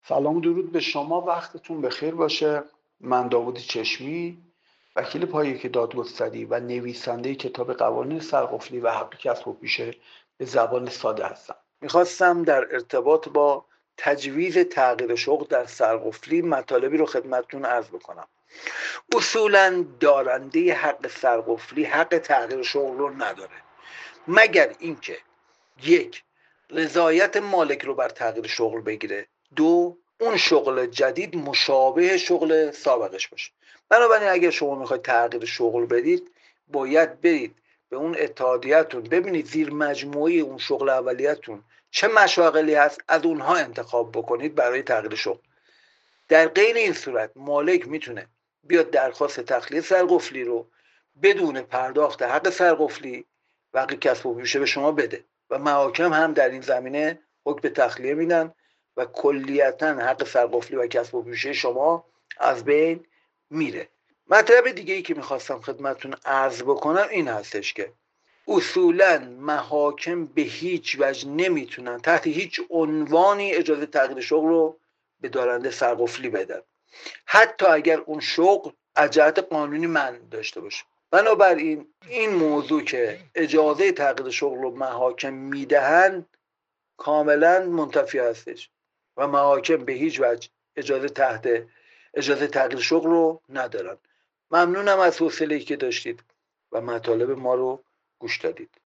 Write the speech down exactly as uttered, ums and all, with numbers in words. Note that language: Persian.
سلام درود به شما، وقتتون بخیر باشه. من داوود چشمی، وکیل پایه دادگستری و نویسنده کتاب قوانین سرقفلی و حق کسب و پیشه به زبان ساده هستم. میخواستم در ارتباط با تجویز تغییر شغل در سرقفلی مطالبی رو خدمتتون عرض بکنم. اصولا دارنده حق سرقفلی حق تغییر شغل رو نداره، مگر اینکه یک، رضایت مالک رو بر تغییر شغل بگیره، دو، اون شغل جدید مشابه شغل سابقش باشه. بنابراین اگر شما میخواید تغییر شغل بدید، باید برید به اون اتحادیه‌تون ببینید زیر مجموعه اون شغل اولیتون چه مشاغلی هست، از اونها انتخاب بکنید برای تغییر شغل. در غیر این صورت مالک میتونه بیاد درخواست تخلیه سرقفلی رو بدون پرداخت حق سرقفلی و حق کسب و پیشه به شما بده و محاکم هم در این زمینه حکم به تخلیه میدن و کلیتا حق سرقفلی و کسب و پیشه شما از بین میره. مطلب دیگه ای که میخواستم خدمتتون عرض بکنم این هستش که اصولا محاکم به هیچ وجه نمیتونن تحت هیچ عنوانی اجازه تغییر شغل رو به دارنده سرقفلی بدن، حتی اگر اون شغل از جهت قانونی منع داشته باشه. بنابراین این موضوع که اجازه تغییر شغل رو محاکم میدهن کاملا منتفی هستش و محاکم به هیچ وجه اجازه تحت اجازه تغییر شغل رو ندارن. ممنونم از حوصله‌ای که داشتید و مطالب ما رو گوش دادید.